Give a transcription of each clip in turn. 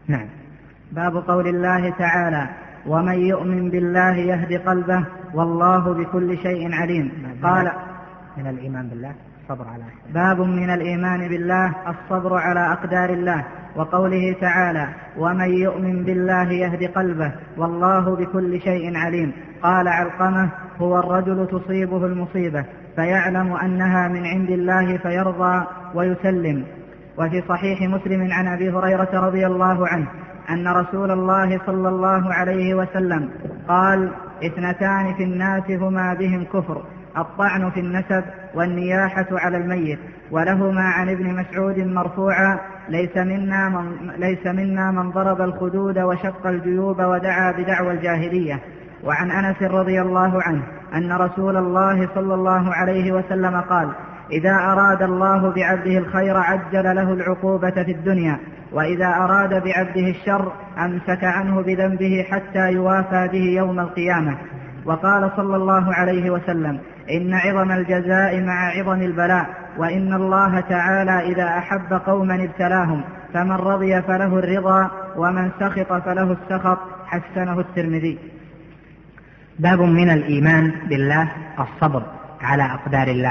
نعم. باب قول الله تعالى: ومن يؤمن بالله يهد قلبه والله بكل شيء عليم. قال: من الإيمان بالله الصبر على باب من الإيمان بالله الصبر على أقدار الله. وقوله تعالى: ومن يؤمن بالله يهد قلبه والله بكل شيء عليم. قال علقمة: هو الرجل تصيبه المصيبة فيعلم أنها من عند الله فيرضى ويسلم. وفي صحيح مسلم عن أبي هريرة رضي الله عنه أن رسول الله صلى الله عليه وسلم قال: 2 في الناس هما بهم كفر: الطعن في النسب والنياحة على الميت. ولهما عن ابن مسعود مرفوعا: ليس منا من ضرب الخدود وشق الجيوب ودعا بدعوى الجاهلية. وعن أنس رضي الله عنه أن رسول الله صلى الله عليه وسلم قال: إذا أراد الله بعبده الخير عجل له العقوبة في الدنيا، وإذا أراد بعبده الشر أمسك عنه بذنبه حتى يوافى به يوم القيامة. وقال صلى الله عليه وسلم: إن عظم الجزاء مع عظم البلاء، وإن الله تعالى إذا أحب قوما ابتلاهم، فمن رضي فله الرضا ومن سخط فله السخط. حسنه الترمذي. باب من الإيمان بالله الصبر على أقدار الله.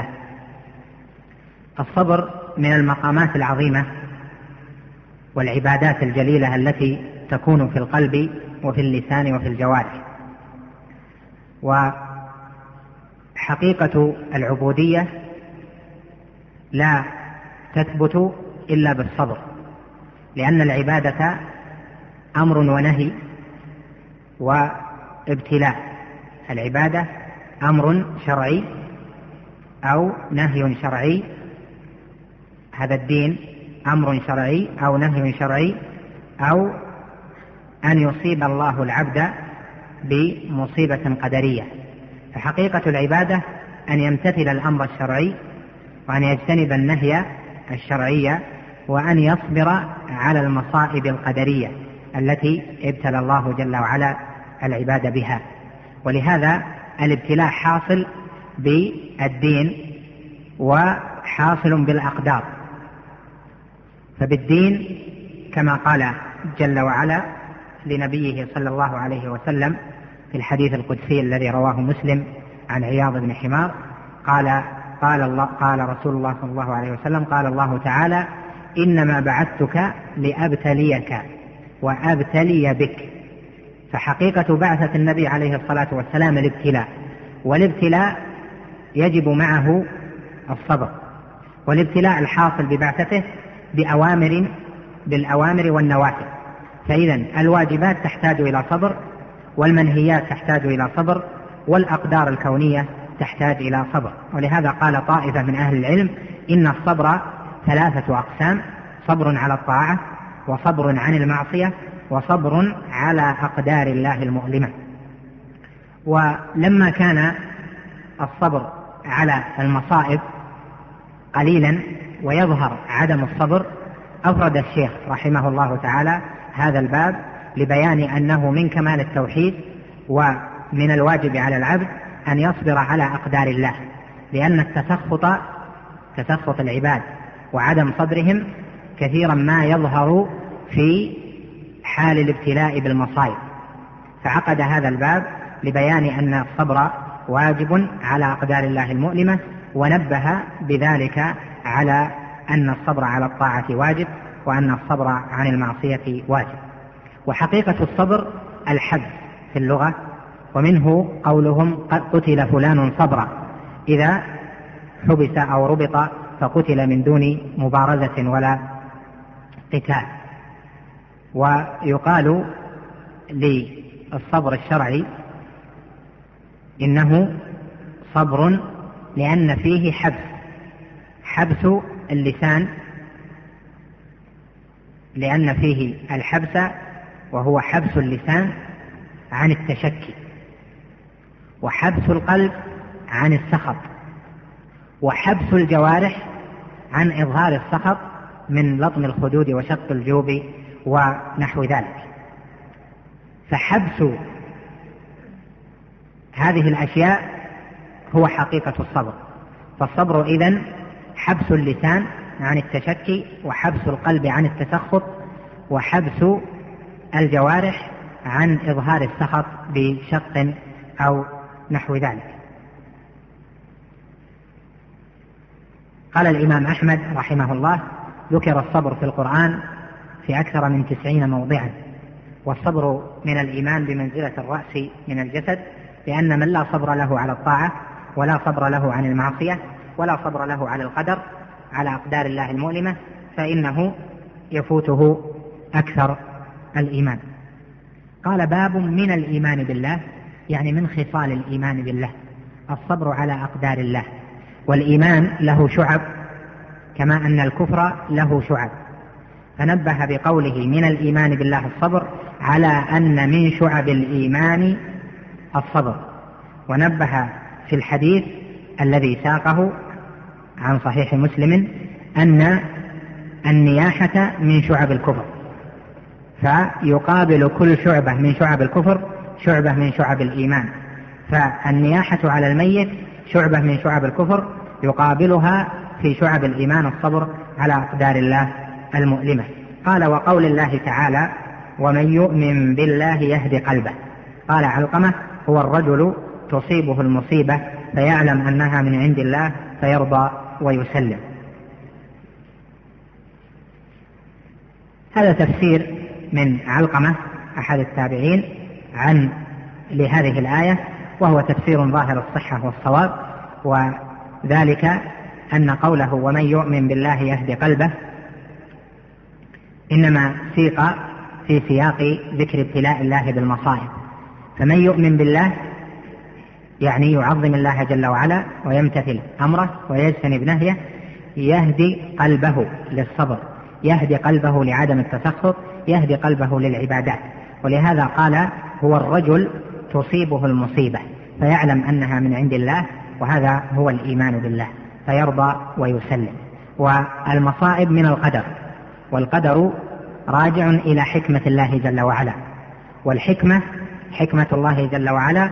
الصبر من المقامات العظيمة والعبادات الجليلة التي تكون في القلب وفي اللسان وفي الجوارح. وحقيقة العبودية لا تثبت إلا بالصبر، لأن العبادة أمر ونهي وابتلاء. العبادة أمر شرعي أو نهي شرعي، هذا الدين أمر شرعي أو نهي شرعي، أو أن يصيب الله العبد بمصيبة قدرية. فحقيقة العبادة أن يمتثل الأمر الشرعي وأن يجتنب النهي الشرعي وأن يصبر على المصائب القدرية التي ابتلى الله جل وعلا العباد بها. ولهذا الابتلاء حاصل بالدين وحاصل بالأقدار. فبالدين كما قال جل وعلا لنبيه صلى الله عليه وسلم في الحديث القدسي الذي رواه مسلم عن عياض بن حمار قال رسول الله صلى الله عليه وسلم: قال الله تعالى: إنما بعثتك لأبتليك وأبتلي بك. فحقيقة بعثة النبي عليه الصلاة والسلام الابتلاء، والابتلاء يجب معه الصبر. والابتلاء الحاصل ببعثته بالأوامر والنواهي. فإذا الواجبات تحتاج إلى صبر، والمنهيات تحتاج إلى صبر، والأقدار الكونية تحتاج إلى صبر. ولهذا قال طائفة من أهل العلم: إن الصبر 3 أقسام: صبر على الطاعة، وصبر عن المعصية، وصبر على أقدار الله المؤلمة. ولما كان الصبر على المصائب قليلا ويظهر عدم الصبر، أفرد الشيخ رحمه الله تعالى هذا الباب لبيان أنه من كمال التوحيد ومن الواجب على العبد أن يصبر على أقدار الله، لأن تسخط العباد وعدم صبرهم كثيرا ما يظهر في حال الابتلاء بالمصائب. فعقد هذا الباب لبيان أن الصبر واجب على أقدار الله المؤلمة، ونبه بذلك على أن الصبر على الطاعة واجب، وأن الصبر عن المعصية واجب. وحقيقة الصبر الحبس في اللغة، ومنه قولهم: قد قتل فلان صبرا، إذا حبس أو ربط فقتل من دون مبارزة ولا قتال. ويقال للصبر الشرعي إنه صبر لأن فيه حبس اللسان، لأن فيه الحبس وهو حبس اللسان عن التشكي، وحبس القلب عن السخط، وحبس الجوارح عن إظهار السخط من لطم الخدود وشق الجيوب ونحو ذلك. فحبس هذه الأشياء هو حقيقة الصبر. فالصبر إذن حبس اللسان عن التشكي، وحبس القلب عن التسخط، وحبس الجوارح عن إظهار السخط بشق أو نحو ذلك. قال الإمام أحمد رحمه الله: ذكر الصبر في القرآن في أكثر من 90 موضعا، والصبر من الإيمان بمنزلة الرأس من الجسد، لأن من لا صبر له على الطاعة ولا صبر له عن المعصية ولا صبر له على القدر، على أقدار الله المؤلمة، فإنه يفوته أكثر الإيمان. قال: باب من الإيمان بالله، يعني من خصال الإيمان بالله الصبر على أقدار الله. والإيمان له شعب كما أن الكفر له شعب، فنبه بقوله من الإيمان بالله الصبر على أن من شعب الإيمان الصبر، ونبه في الحديث الذي ساقه عن صحيح مسلم أن النياحة من شعب الكفر، فيقابل كل شعبة من شعب الكفر شعبة من شعب الإيمان، فالنياحة على الميت شعبة من شعب الكفر يقابلها في شعب الإيمان الصبر على أقدار الله المؤلمة. قال: وقول الله تعالى: ومن يؤمن بالله يهدي قلبه. قال علقمة: هو الرجل تصيبه المصيبة فيعلم أنها من عند الله فيرضى ويسلم. هذا تفسير من علقمة أحد التابعين لهذه الآية، وهو تفسير ظاهر الصحة والصواب، وذلك أن قوله ومن يؤمن بالله يهدي قلبه إنما سيق في سياق ذكر ابتلاء الله بالمصائب. فمن يؤمن بالله يعني يعظم الله جل وعلا ويمتثل أمره ويجتنب نهيه، يهدي قلبه للصبر، يهدي قلبه لعدم التسخط، يهدي قلبه للعبادات. ولهذا قال: هو الرجل تصيبه المصيبة فيعلم أنها من عند الله، وهذا هو الإيمان بالله، فيرضى ويسلم. والمصائب من القدر، والقدر راجع إلى حكمة الله جل وعلا، والحكمة حكمة الله جل وعلا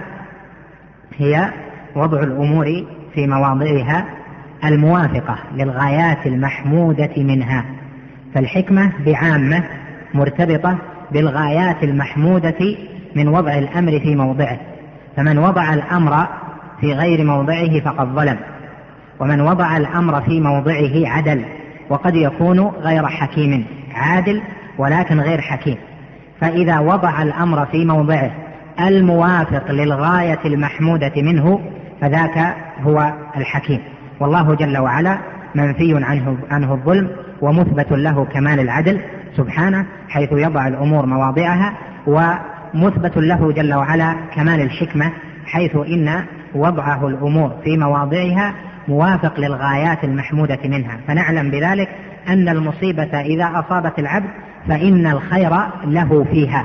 هي وضع الأمور في مواضعها الموافقة للغايات المحمودة منها. فالحكمة بعامة مرتبطة بالغايات المحمودة من وضع الأمر في موضعه، فمن وضع الأمر في غير موضعه فقد ظلم، ومن وضع الأمر في موضعه عدل، وقد يكون غير حكيم، عادل ولكن غير حكيم. فإذا وضع الأمر في موضعه الموافق للغاية المحمودة منه فذاك هو الحكيم. والله جل وعلا منفي عنه الظلم، ومثبت له كمال العدل سبحانه حيث يضع الأمور مواضعها، ومثبت له جل وعلا كمال الحكمة حيث إن وضعه الأمور في مواضعها موافق للغايات المحمودة منها. فنعلم بذلك أن المصيبة إذا أصابت العبد فإن الخير له فيها،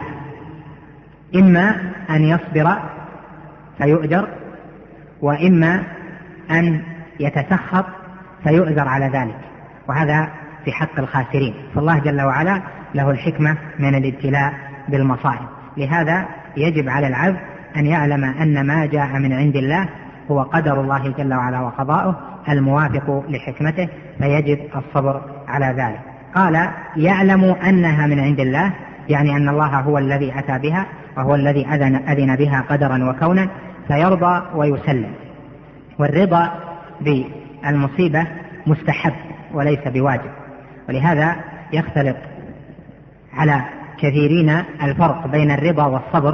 إما أن يصبر فيؤجر، وإما أن يتسخط فيؤجر على ذلك، وهذا في حق الخاسرين. فالله جل وعلا له الحكمة من الابتلاء بالمصائب. لهذا يجب على العبد أن يعلم أن ما جاء من عند الله هو قدر الله جل وعلا وقضاؤه الموافق لحكمته، فيجب الصبر على ذلك. قال: يعلم أنها من عند الله، يعني أن الله هو الذي أتى بها وهو الذي أذن بها قدرا وكونا، فيرضى ويسلم. والرضا بالمصيبة مستحب وليس بواجب، ولهذا يختلط على كثيرين الفرق بين الرضا والصبر.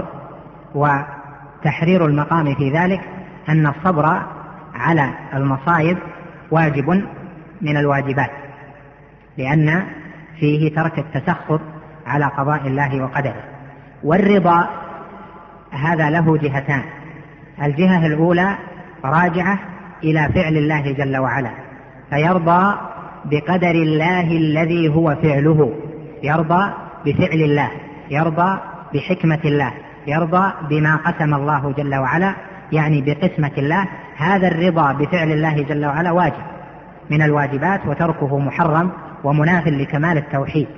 وتحرير المقام في ذلك أن الصبر على المصائب واجب من الواجبات، لأن فيه ترك التسخط على قضاء الله وقدره. والرضا هذا له جهتان: الجهة الأولى راجعة إلى فعل الله جل وعلا، فيرضى بقدر الله الذي هو فعله، يرضى بفعل الله، يرضى بحكمة الله، يرضى بما قسم الله جل وعلا، يعني بقسمة الله. هذا الرضا بفعل الله جل وعلا واجب من الواجبات، وتركه محرم ومناف لكمال التوحيد.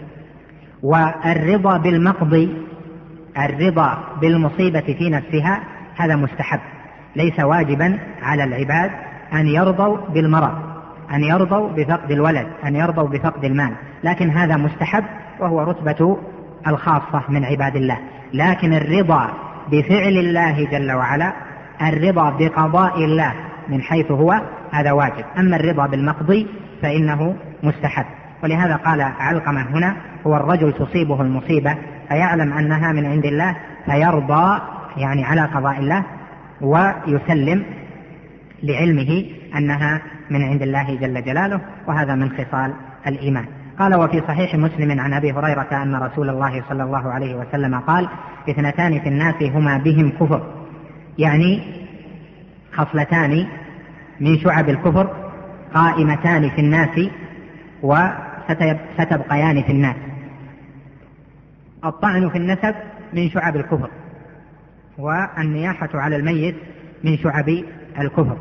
والرضا بالمقضي، الرضا بالمصيبة في نفسها، هذا مستحب، ليس واجبا على العباد أن يرضوا بالمرض، أن يرضوا بفقد الولد، أن يرضوا بفقد المال، لكن هذا مستحب، وهو رتبة الخاصة من عباد الله. لكن الرضا بفعل الله جل وعلا، الرضا بقضاء الله من حيث هو، هذا واجب. أما الرضا بالمقضي فإنه مستحب. ولهذا قال علقمة هنا: هو الرجل تصيبه المصيبة فيعلم أنها من عند الله فيرضى، يعني على قضاء الله، ويسلم لعلمه أنها من عند الله جل جلاله، وهذا من خصال الإيمان. قال: وفي صحيح مسلم عن أبي هريرة أن رسول الله صلى الله عليه وسلم قال: 2 في الناس هما بهم كفر، يعني 2 من شعب الكفر قائمتان في الناس وستبقيان في الناس: الطعن في النسب من شعب الكفر، والنياحة على الميت من شعب الكفر.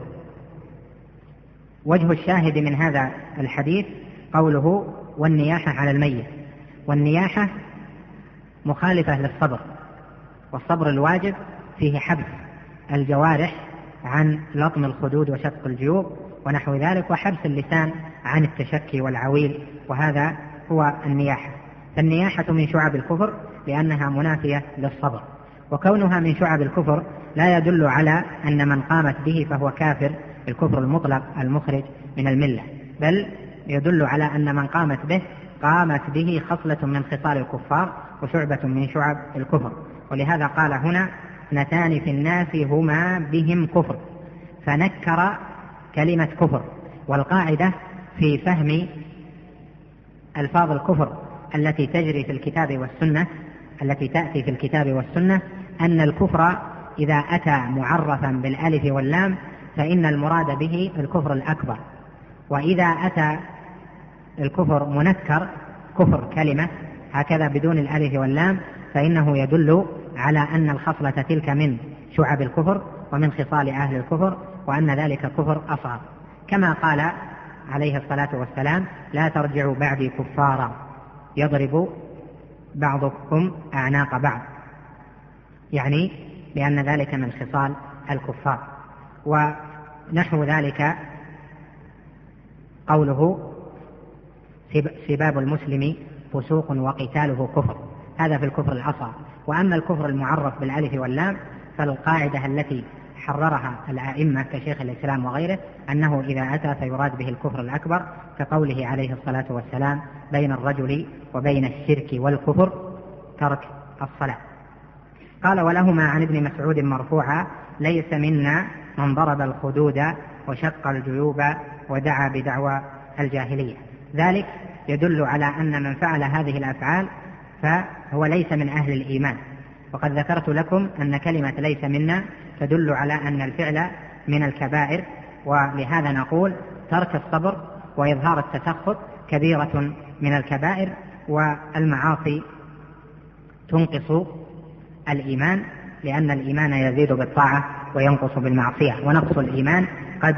وجه الشاهد من هذا الحديث قوله: والنياحة على الميت. والنياحة مخالفة للصبر، والصبر الواجب فيه حبس الجوارح عن لطم الخدود وشق الجيوب ونحو ذلك، وحبس اللسان عن التشكي والعويل، وهذا هو النياحة. فالنياحة من شعب الكفر لأنها منافية للصبر، وكونها من شعب الكفر لا يدل على أن من قامت به فهو كافر الكفر المطلق المخرج من الملة، بل يدل على أن من قامت به خصلة من خصال الكفار وشعبة من شعب الكفر. ولهذا قال هنا: 2 في الناس هما بهم كفر، فنكر كلمة كفر. والقاعدة في فهم ألفاظ الكفر التي تجري في الكتاب والسنة، التي تأتي في الكتاب والسنة، أن الكفر إذا أتى معرفا بالألف واللام فإن المراد به الكفر الأكبر، وإذا أتى الكفر منكر كفر كلمة هكذا بدون الألف واللام فإنه يدل على أن الخصلة تلك من شعب الكفر ومن خصال أهل الكفر، وأن ذلك كفر أصغر، كما قال عليه الصلاة والسلام: لا ترجعوا بعدي كفارا يضرب بعضكم أعناق بعض، يعني لأن ذلك من خصال الكفار. ونحو ذلك قوله: سباب المسلم فسوق وقتاله كفر، هذا في الكفر الأصغر. وأما الكفر المعرف بالألف واللام فالقاعدة التي حررها الأئمة كشيخ الإسلام وغيره أنه إذا أتى فيراد به الكفر الأكبر، كقوله عليه الصلاة والسلام: بين الرجل وبين الشرك والكفر ترك الصلاة. قال: ولهما عن ابن مسعود مرفوعا: ليس منا من ضرب الخدود وشق الجيوب ودعا بدعوى الجاهلية. ذلك يدل على أن من فعل هذه الأفعال فهو ليس من أهل الإيمان. وقد ذكرت لكم أن كلمة ليس منا تدل على أن الفعل من الكبائر، ولهذا نقول ترك الصبر وإظهار التسخط كبيرة من الكبائر، والمعاصي تنقص الإيمان، لأن الإيمان يزيد بالطاعة وينقص بالمعصية، ونقص الإيمان قد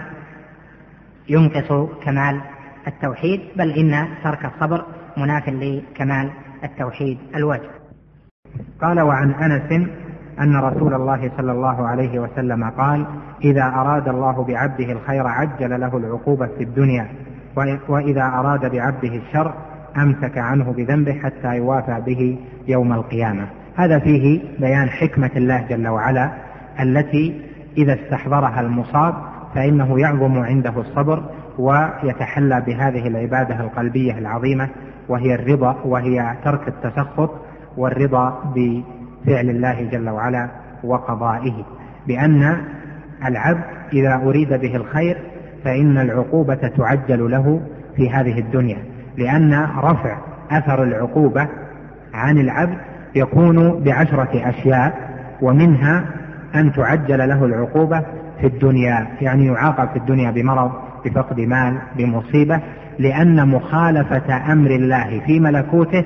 ينقص كمال التوحيد، بل إن ترك الصبر مناف لكمال التوحيد الواجب. قال: وعن أنس أن رسول الله صلى الله عليه وسلم قال: إذا أراد الله بعبده الخير عجل له العقوبة في الدنيا، وإذا أراد بعبده الشر أمسك عنه بذنبه حتى يوافى به يوم القيامة. هذا فيه بيان حكمة الله جل وعلا التي إذا استحضرها المصاب فإنه يعظم عنده الصبر ويتحلى بهذه العبادة القلبية العظيمة، وهي الرضا، وهي ترك التسخط والرضا بفعل الله جل وعلا وقضائه، بأن العبد إذا أريد به الخير فإن العقوبة تعجل له في هذه الدنيا، لأن رفع أثر العقوبة عن العبد يكون ب10 أشياء، ومنها أن تعجل له العقوبة في الدنيا، يعني يعاقب في الدنيا بمرض، بفقد مال، بمصيبة، لأن مخالفة أمر الله في ملكوته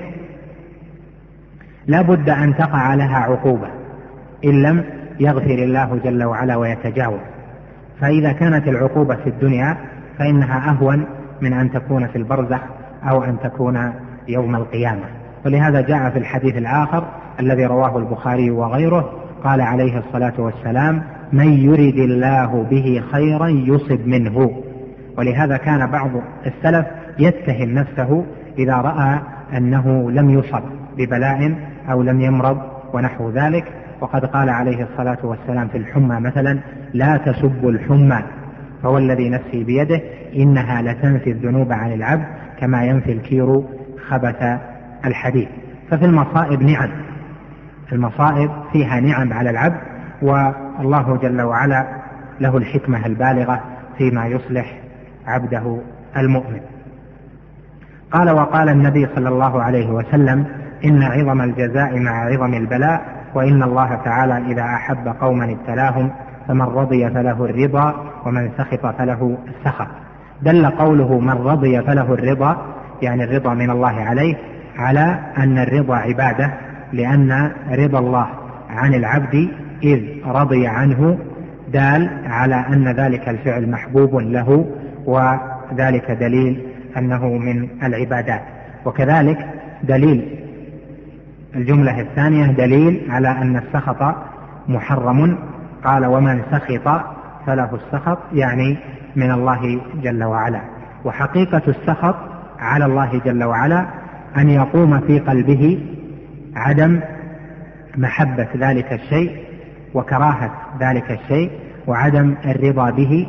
لا بد أن تقع لها عقوبة إن لم يغفر الله جل وعلا ويتجاوز. فإذا كانت العقوبة في الدنيا فإنها أهون من أن تكون في البرزخ أو أن تكون يوم القيامة. ولهذا جاء في الحديث الآخر الذي رواه البخاري وغيره قال عليه الصلاة والسلام: من يرد الله به خيرا يصب منه. ولهذا كان بعض السلف يتهم نفسه إذا رأى أنه لم يصب، ببلاء أو لم يمرض ونحو ذلك. وقد قال عليه الصلاة والسلام في الحمى مثلا: لا تسبوا الحمى فهو الذي نفسي بيده إنها لتنفي الذنوب عن العبد كما ينفي الكير خبث الحديد. ففي المصائب نعم، المصائب فيها نعم على العبد، والله جل وعلا له الحكمة البالغة فيما يصلح عبده المؤمن. قال: وقال النبي صلى الله عليه وسلم: إن عظم الجزاء مع عظم البلاء، وإن الله تعالى إذا أحب قوما ابتلاهم، فمن رضي فله الرضا ومن سخط فله السخط. دل قوله من رضي فله الرضا، يعني الرضا من الله عليه، على أن الرضا عبادة، لأن رضا الله عن العبد إذ رضي عنه دال على أن ذلك الفعل محبوب له، وذلك دليل أنه من العبادات. وكذلك دليل الجملة الثانية دليل على أن السخط محرم. قال: ومن سخط فله السخط، يعني من الله جل وعلا. وحقيقة السخط على الله جل وعلا أن يقوم في قلبه عدم محبة ذلك الشيء وكراهة ذلك الشيء وعدم الرضا به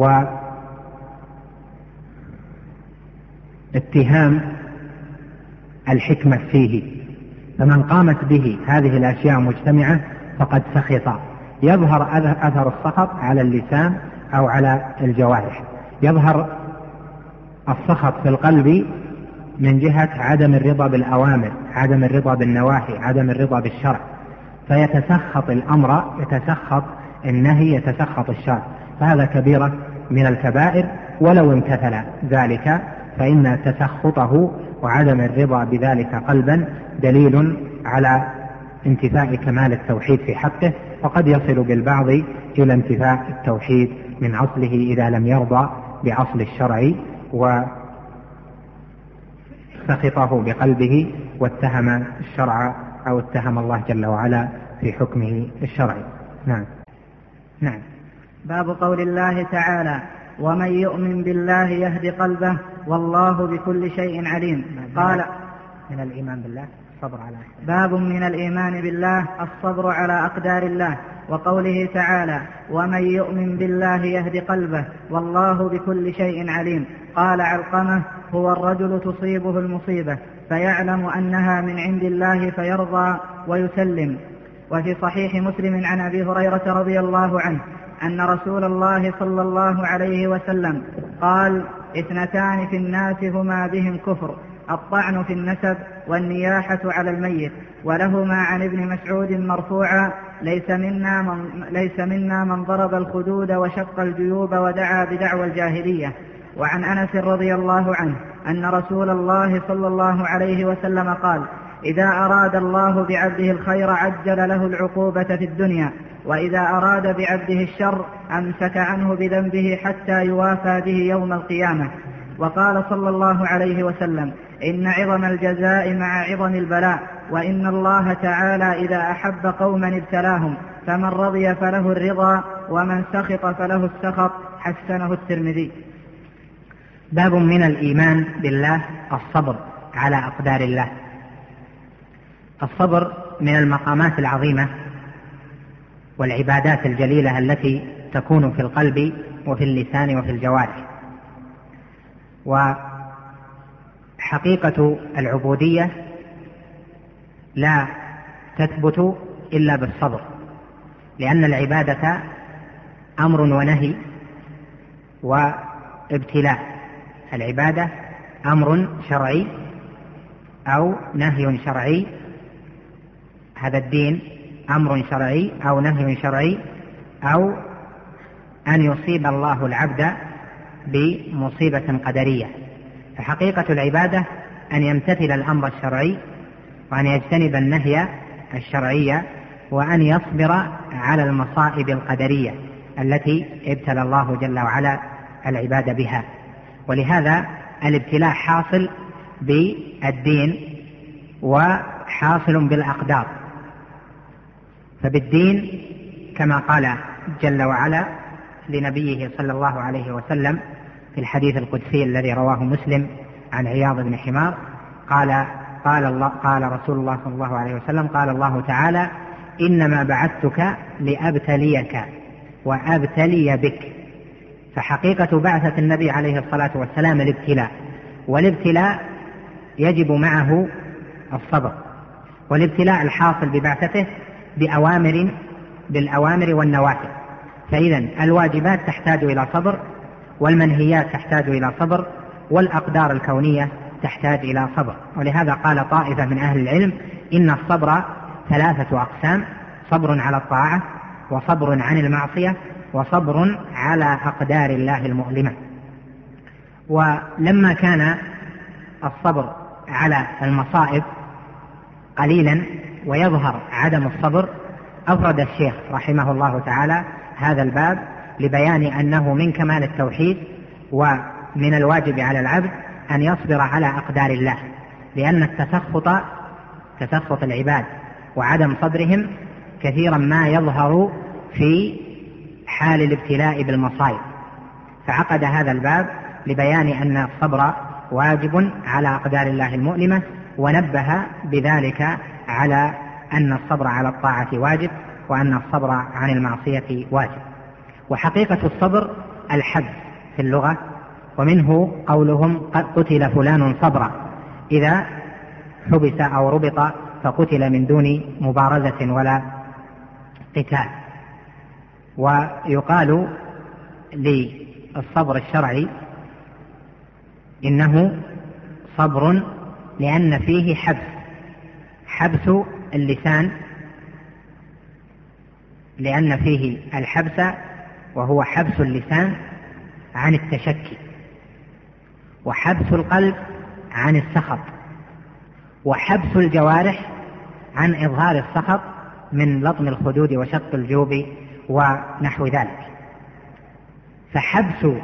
واتهام الحكمة فيه. فمن قامت به هذه الأشياء مجتمعة فقد سخط. يظهر أثر السخط على اللسان أو على الجوارح. يظهر السخط في القلب من جهة عدم الرضا بالأوامر، عدم الرضا بالنواهي، عدم الرضا بالشرع، فيتسخط الأمر، يتسخط النهي، يتسخط الشرع. فهذا كبيرة من الكبائر، ولو امتثل ذلك فإن تسخطه وعدم الرضا بذلك قلبا دليل على انتفاء كمال التوحيد في حقه، وقد يصل بالبعض إلى انتفاء التوحيد من أصله إذا لم يرضى بأصل الشرع وسخطه بقلبه واتهم الشرع أو اتهم الله جل وعلا في حكمه الشرعي. نعم. باب قول الله تعالى: ومن يؤمن بالله يهد قلبه والله بكل شيء عليم. قال: من الإيمان بالله الصبر على باب من الإيمان بالله الصبر على أقدار الله. وقوله تعالى: ومن يؤمن بالله يهد قلبه والله بكل شيء عليم. قال علقمة: هو الرجل تصيبه المصيبة فيعلم أنها من عند الله فيرضى ويسلم. وفي صحيح مسلم عن أبي هريرة رضي الله عنه أن رسول الله صلى الله عليه وسلم قال: 2 في الناس هما بهم كفر: الطعن في النسب والنياحة على الميت. ولهما عن ابن مسعود مرفوعا: ليس منا من ضرب الخدود وشق الجيوب ودعا بدعوى الجاهلية. وعن أنس رضي الله عنه أن رسول الله صلى الله عليه وسلم قال: إذا أراد الله بعبده الخير عجل له العقوبة في الدنيا، وإذا أراد بعبده الشر أمسك عنه بذنبه حتى يوافى به يوم القيامة. وقال صلى الله عليه وسلم: إن عظم الجزاء مع عظم البلاء، وإن الله تعالى إذا أحب قوما ابتلاهم، فمن رضي فله الرضا ومن سخط فله السخط. حسنه الترمذي. باب من الإيمان بالله الصبر على أقدار الله. الصبر من المقامات العظيمة والعبادات الجليلة التي تكون في القلب وفي اللسان وفي الجوارح. وحقيقة العبودية لا تثبت إلا بالصبر، لأن العبادة أمر ونهي وابتلاء. العبادة أمر شرعي أو نهي شرعي، هذا الدين أمر شرعي أو نهي شرعي، أو أن يصيب الله العبد بمصيبة قدرية. فحقيقة العبادة أن يمتثل الأمر الشرعي وأن يجتنب النهي الشرعي وأن يصبر على المصائب القدرية التي ابتلى الله جل وعلا العباد بها. ولهذا الابتلاء حاصل بالدين وحاصل بالأقدار. فبالدين كما قال جل وعلا لنبيه صلى الله عليه وسلم في الحديث القدسي الذي رواه مسلم عن عياض بن حمار، قال: قال رسول الله صلى الله عليه وسلم: قال الله تعالى: إنما بعثتك لأبتليك وأبتلي بك. فحقيقة بعثة النبي عليه الصلاة والسلام الابتلاء، والابتلاء يجب معه الصبر، والابتلاء الحاصل ببعثته بالأوامر والنواهي. فإذا الواجبات تحتاج إلى صبر، والمنهيات تحتاج إلى صبر، والأقدار الكونية تحتاج إلى صبر. ولهذا قال طائفة من أهل العلم: إن الصبر 3 أقسام: صبر على الطاعة، وصبر عن المعصية، وصبر على أقدار الله المؤلمة. ولما كان الصبر على المصائب قليلا ويظهر عدم الصبر، أفرد الشيخ رحمه الله تعالى هذا الباب لبيان أنه من كمال التوحيد ومن الواجب على العبد أن يصبر على أقدار الله، لأن تسخط العباد وعدم صبرهم كثيرا ما يظهر في حال الابتلاء بالمصائب. فعقد هذا الباب لبيان أن الصبر واجب على أقدار الله المؤلمة، ونبه بذلك على أن الصبر على الطاعة واجب، وأن الصبر عن المعصية واجب. وحقيقة الصبر الحبس في اللغة، ومنه قولهم: قتل فلان صبرا، إذا حبس أو ربط فقتل من دون مبارزة ولا قتال. ويقال للصبر الشرعي إنه صبر لأن فيه حبس اللسان، لأن فيه الحبس وهو حبس اللسان عن التشكي، وحبس القلب عن السخط، وحبس الجوارح عن إظهار السخط من لطم الخدود وشق الجيوب ونحو ذلك. فحبس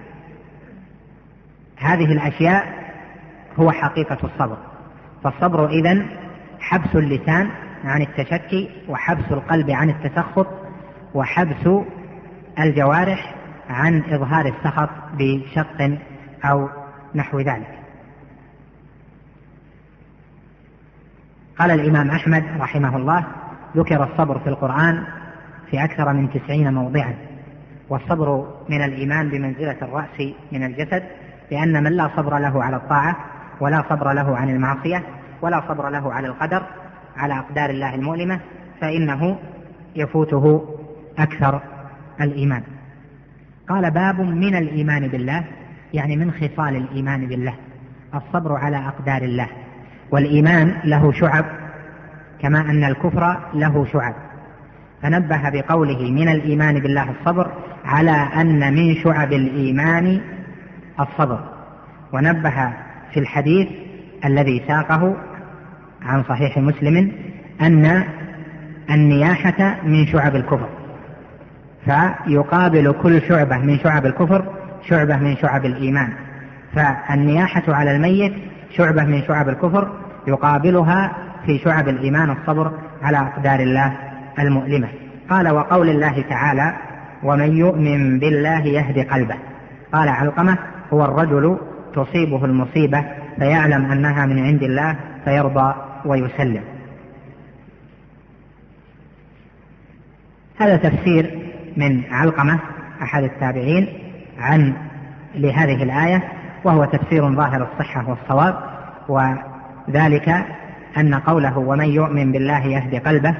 هذه الأشياء هو حقيقة الصبر. فالصبر إذن حبس اللسان عن التشكي، وحبس القلب عن التسخط، وحبس الجوارح عن إظهار السخط بشق أو نحو ذلك. قال الإمام أحمد رحمه الله: ذكر الصبر في القرآن في أكثر من 90 موضعا. والصبر من الإيمان بمنزلة الرأس من الجسد، لأن من لا صبر له على الطاعة، ولا صبر له عن المعصية، ولا صبر له على القدر، على أقدار الله المؤلمة، فإنه يفوته أكثر الإيمان. قال: باب من الإيمان بالله، يعني من خصال الإيمان بالله الصبر على أقدار الله. والإيمان له شعب كما أن الكفر له شعب، فنبه بقوله من الإيمان بالله الصبر على أن من شعب الإيمان الصبر. ونبه في الحديث الذي ساقه عن صحيح مسلم أن النياحة من شعب الكفر، فيقابل كل شعبة من شعب الكفر شعبة من شعب الإيمان. فالنياحة على الميت شعبة من شعب الكفر، يقابلها في شعب الإيمان الصبر على أقدار الله المؤلمة. قال: وقول الله تعالى: ومن يؤمن بالله يهدي قلبه. قال علقمة: هو الرجل تصيبه المصيبة فيعلم أنها من عند الله فيرضى ويسلم. هذا تفسير من علقمة أحد التابعين لهذه الآية، وهو تفسير ظاهر الصحة والصواب، وذلك أن قوله ومن يؤمن بالله يهدي قلبه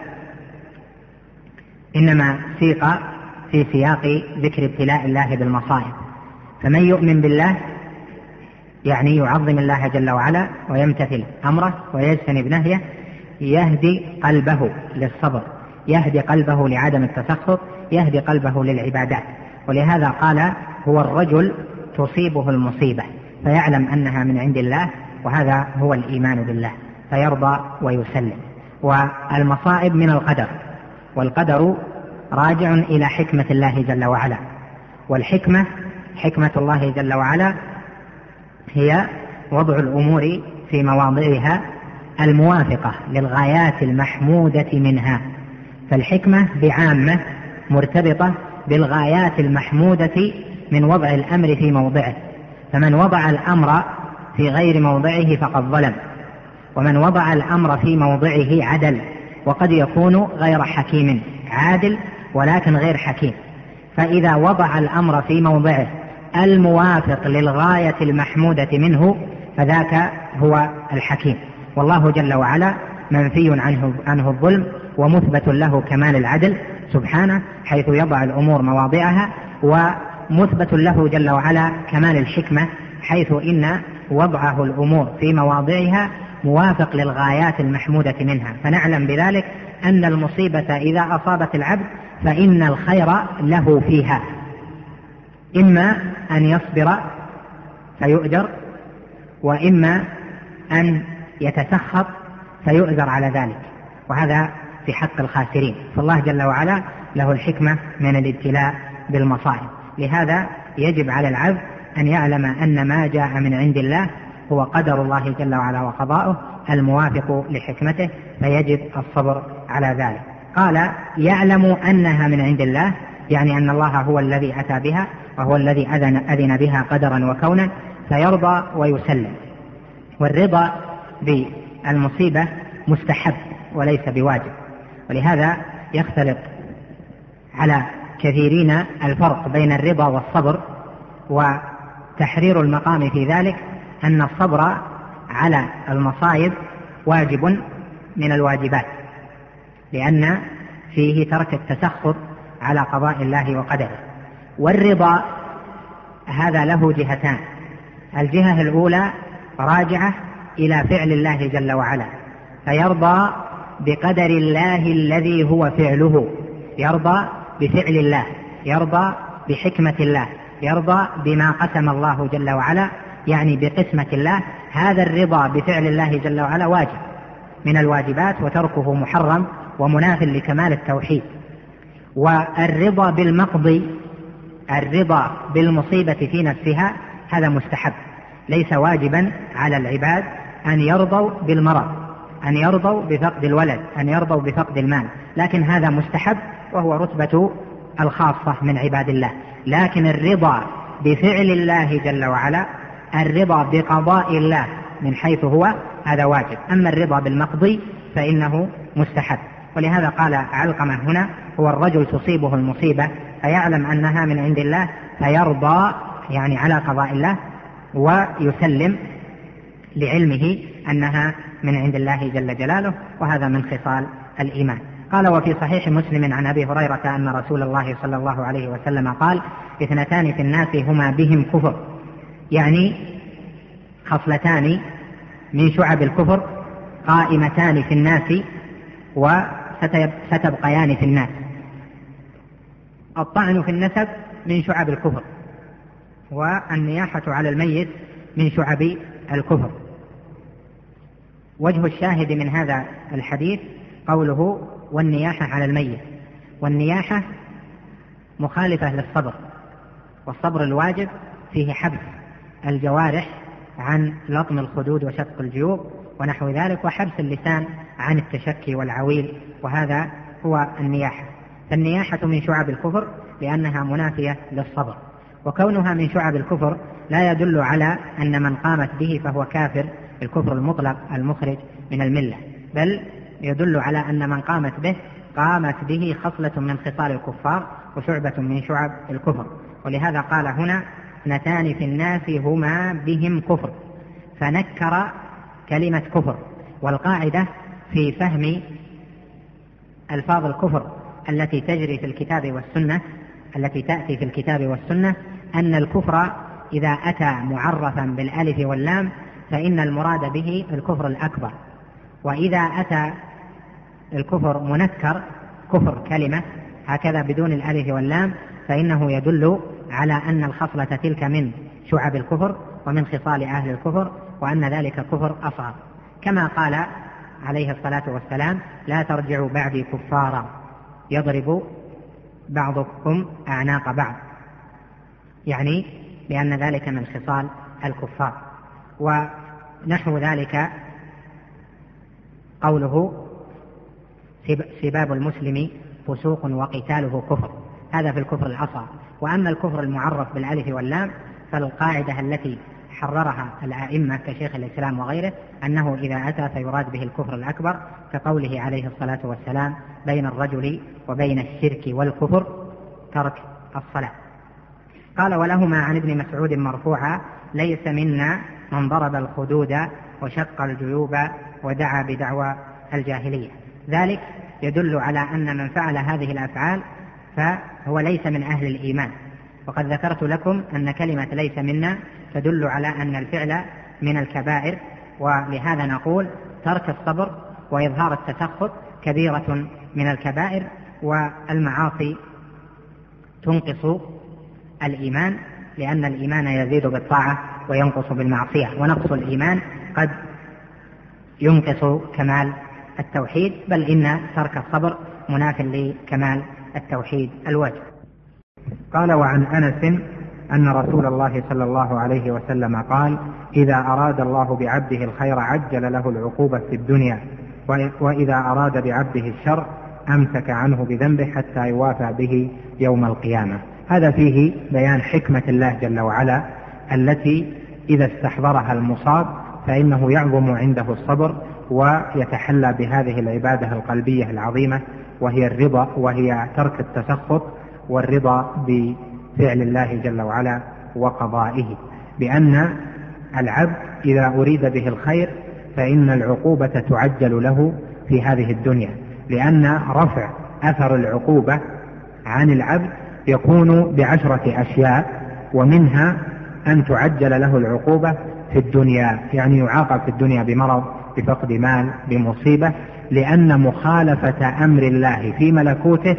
إنما سيق في سياق ذكر ابتلاء الله بالمصائب. فمن يؤمن بالله يعني يعظم الله جل وعلا ويمتثل أمره ويجتنب نهيه، يهدي قلبه للصبر، يهدي قلبه لعدم التسخط، يهدي قلبه للعبادات. ولهذا قال: هو الرجل تصيبه المصيبة فيعلم أنها من عند الله، وهذا هو الإيمان بالله، فيرضى ويسلم. والمصائب من القدر، والقدر راجع إلى حكمة الله جل وعلا. والحكمة حكمة الله جل وعلا هي وضع الأمور في مواضعها الموافقة للغايات المحمودة منها. فالحكمة بعامة مرتبطة بالغايات المحمودة من وضع الأمر في موضعه، فمن وضع الأمر في غير موضعه فقد ظلم، ومن وضع الأمر في موضعه عدل، وقد يكون غير حكيم، عادل ولكن غير حكيم. فإذا وضع الأمر في موضعه الموافق للغاية المحمودة منه فذاك هو الحكيم. والله جل وعلا منفي عنه الظلم، ومثبت له كمال العدل سبحانه حيث يضع الأمور مواضعها، ومثبت له جل وعلا كمال الحكمة حيث إن وضعه الأمور في مواضعها موافق للغايات المحمودة منها. فنعلم بذلك أن المصيبة إذا أصابت العبد فإن الخير له فيها، إما أن يصبر فيؤجر، وإما أن يتسخط فيؤجر على ذلك، وهذا في حق الخاسرين. فالله جل وعلا له الحكمة من الابتلاء بالمصائب. لهذا يجب على العبد أن يعلم أن ما جاء من عند الله هو قدر الله جل وعلا وقضاؤه الموافق لحكمته، فيجب الصبر على ذلك. قال يعلم أنها من عند الله، يعني أن الله هو الذي أتى بها وهو الذي أذن بها قدرا وكونا، فيرضى ويسلم. والرضا بالمصيبة مستحب وليس بواجب، ولهذا يختلط على كثيرين الفرق بين الرضا والصبر. وتحرير المقام في ذلك أن الصبر على المصائب واجب من الواجبات، لأن فيه ترك التسخط على قضاء الله وقدره. والرضا هذا له جهتان: الجهة الأولى راجعة إلى فعل الله جل وعلا، فيرضى بقدر الله الذي هو فعله، يرضى بفعل الله، يرضى بحكمة الله، يرضى بما قسم الله جل وعلا، يعني بقسمة الله. هذا الرضا بفعل الله جل وعلا واجب من الواجبات، وتركه محرم ومناف لكمال التوحيد. والرضا بالمقضي، الرضا بالمصيبة في نفسها، هذا مستحب، ليس واجبا على العباد أن يرضوا بالمرض، أن يرضوا بفقد الولد، أن يرضوا بفقد المال، لكن هذا مستحب وهو رتبة الخاصة من عباد الله. لكن الرضا بفعل الله جل وعلا، الرضا بقضاء الله من حيث هو، هذا واجب. أما الرضا بالمقضي فإنه مستحب. ولهذا قال علقمة هنا: هو الرجل تصيبه المصيبة فيعلم أنها من عند الله فيرضى، يعني على قضاء الله، ويسلم لعلمه أنها من عند الله جل جلاله، وهذا من خصال الإيمان. قال: وفي صحيح مسلم عن أبي هريرة أن رسول الله صلى الله عليه وسلم قال: اثنتان في الناس هما بهم كفر، يعني خصلتان من شعب الكفر قائمتان في الناس وستبقيان في الناس: الطعن في النسب من شعب الكفر، والنياحة على الميت من شعب الكفر. وجه الشاهد من هذا الحديث قوله: والنياحة على الميت. والنياحة مخالفة للصبر، والصبر الواجب فيه حبس الجوارح عن لطم الخدود وشق الجيوب ونحو ذلك، وحبس اللسان عن التشكي والعويل، وهذا هو النياحة. فالنياحة من شعب الكفر لأنها منافية للصبر، وكونها من شعب الكفر لا يدل على أن من قامت به فهو كافر الكفر المطلق المخرج من الملة، بل يدل على أن من قامت به خصلة من خصال الكفار وشعبة من شعب الكفر. ولهذا قال هنا: اثنتان في الناس هما بهم كفر، فنكر كلمة كفر. والقاعدة في فهم ألفاظ الكفر التي تجري في الكتاب والسنة، التي تأتي في الكتاب والسنة، أن الكفر إذا أتى معرفا بالألف واللام فإن المراد به الكفر الأكبر، وإذا أتى الكفر منكر كفر كلمة هكذا بدون الألف واللام فإنه يدل على أن الخصلة تلك من شعب الكفر ومن خصال أهل الكفر، وأن ذلك كفر أصغر، كما قال عليه الصلاة والسلام: لا ترجعوا بعدي كفارا يضرب بعضكم أعناق بعض، يعني لأن ذلك من خصال الكفار. ونحو ذلك قوله: سباب المسلم فسوق وقتاله كفر، هذا في الكفر الأصغر. وأما الكفر المعرف بالألف واللام فالقاعدة التي حررها الأئمة كشيخ الإسلام وغيره أنه إذا أتى فيراد به الكفر الأكبر، كقوله عليه الصلاة والسلام: بين الرجل وبين الشرك والكفر ترك الصلاة. قال: ولهما عن ابن مسعود مرفوعا: ليس منا من ضرب الخدود وشق الجيوب ودعا بدعوى الجاهلية. ذلك يدل على أن من فعل هذه الأفعال فهو ليس من أهل الإيمان. وقد ذكرت لكم أن كلمة ليس منا تدل على أن الفعل من الكبائر، ولهذا نقول ترك الصبر وإظهار التسخط كبيرة من الكبائر، والمعاصي تنقص الإيمان، لأن الإيمان يزيد بالطاعة وينقص بالمعصية، ونقص الإيمان قد ينقص كمال التوحيد، بل إن ترك الصبر مناف لكمال التوحيد الواجب. قال: وعن أنس أن رسول الله صلى الله عليه وسلم قال: إذا أراد الله بعبده الخير عجل له العقوبة في الدنيا، وإذا أراد بعبده الشر أمسك عنه بذنبه حتى يوافى به يوم القيامة. هذا فيه بيان حكمة الله جل وعلا التي إذا استحضرها المصاب فإنه يعظم عنده الصبر ويتحلى بهذه العبادة القلبية العظيمة، وهي الرضا، وهي ترك التسخط والرضا بفعل الله جل وعلا وقضائه، بأن العبد إذا أريد به الخير فإن العقوبة تعجل له في هذه الدنيا، لأن رفع أثر العقوبة عن العبد يكون ب10 أشياء، ومنها أن تعجل له العقوبة في الدنيا، يعني يعاقب في الدنيا بمرض، بفقد مال، بمصيبة، لأن مخالفة أمر الله في ملكوته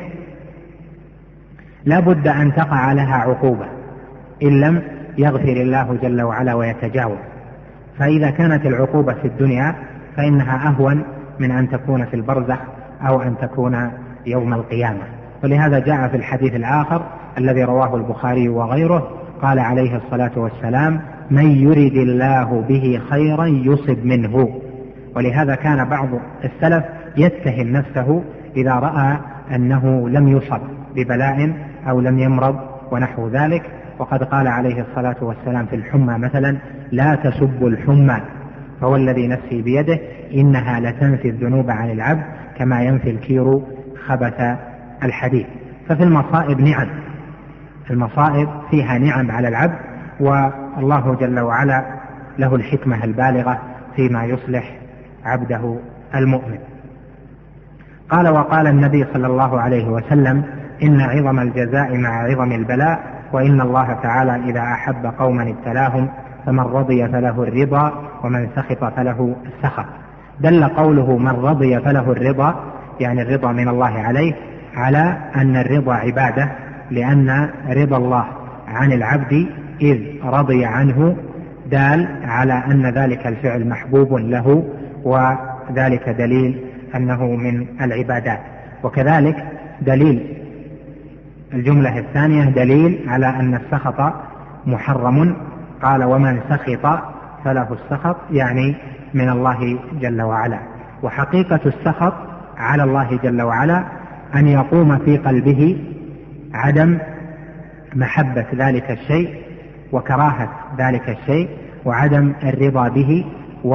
لا بد أن تقع لها عقوبة إن لم يغفر الله جل وعلا ويتجاوز. فإذا كانت العقوبة في الدنيا فإنها أهون من أن تكون في البرزخ أو أن تكون يوم القيامة. ولهذا جاء في الحديث الآخر الذي رواه البخاري وغيره قال عليه الصلاة والسلام: من يرد الله به خيرا يصب منه. ولهذا كان بعض السلف يتهم نفسه إذا رأى أنه لم يصب ببلاء أو لم يمرض ونحو ذلك، وقد قال عليه الصلاة والسلام في الحمى مثلا: لا تسبوا الحمى فهو الذي نفسي بيده إنها لتنفي الذنوب عن العبد كما ينفي الكير خبث الحديد. ففي المصائب نعم، المصائب فيها نعم على العبد، والله جل وعلا له الحكمة البالغة فيما يصلح عبده المؤمن. قال: وقال النبي صلى الله عليه وسلم: إن عظم الجزاء مع عظم البلاء، وإن الله تعالى إذا أحب قوما ابتلاهم، فمن رضي فله الرضا ومن سخط فله السخط. دل قوله من رضي فله الرضا، يعني الرضا من الله عليه، على أن الرضا عبادة، لأن رضا الله عن العبد إذ رضي عنه دال على أن ذلك الفعل محبوب له، وذلك دليل أنه من العبادات. وكذلك دليل الجملة الثانية دليل على أن السخط محرم. قال: ومن سخط فله السخط، يعني من الله جل وعلا. وحقيقة السخط على الله جل وعلا أن يقوم في قلبه عدم محبة ذلك الشيء وكراهة ذلك الشيء وعدم الرضا به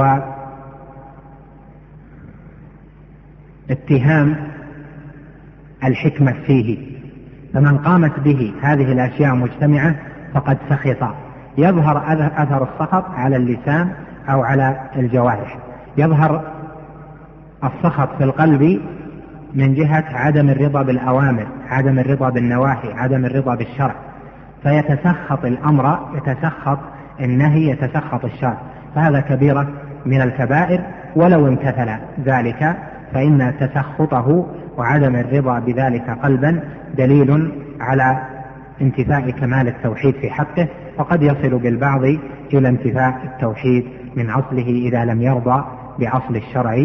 واتهام الحكمة فيه. فمن قامت به هذه الأشياء مجتمعة فقد سخط. يظهر أثر السخط على اللسان أو على الجوارح. يظهر السخط في القلب من جهة عدم الرضا بالأوامر، عدم الرضا بالنواهي، عدم الرضا بالشرع، فيتسخط الأمر، يتسخط النهي، يتسخط الشرع، فهذا كبيرة من الكبائر. ولو امتثل ذلك فإن تسخطه وعدم الرضا بذلك قلبا دليل على انتفاء كمال التوحيد في حقه، وقد يصل بالبعض إلى انتفاء التوحيد من أصله إذا لم يرضى بأصل الشرع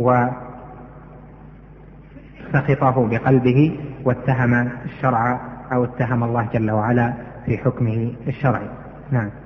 وسخطه بقلبه واتهم الشرع أو اتهم الله جل وعلا في حكمه الشرعي. نعم.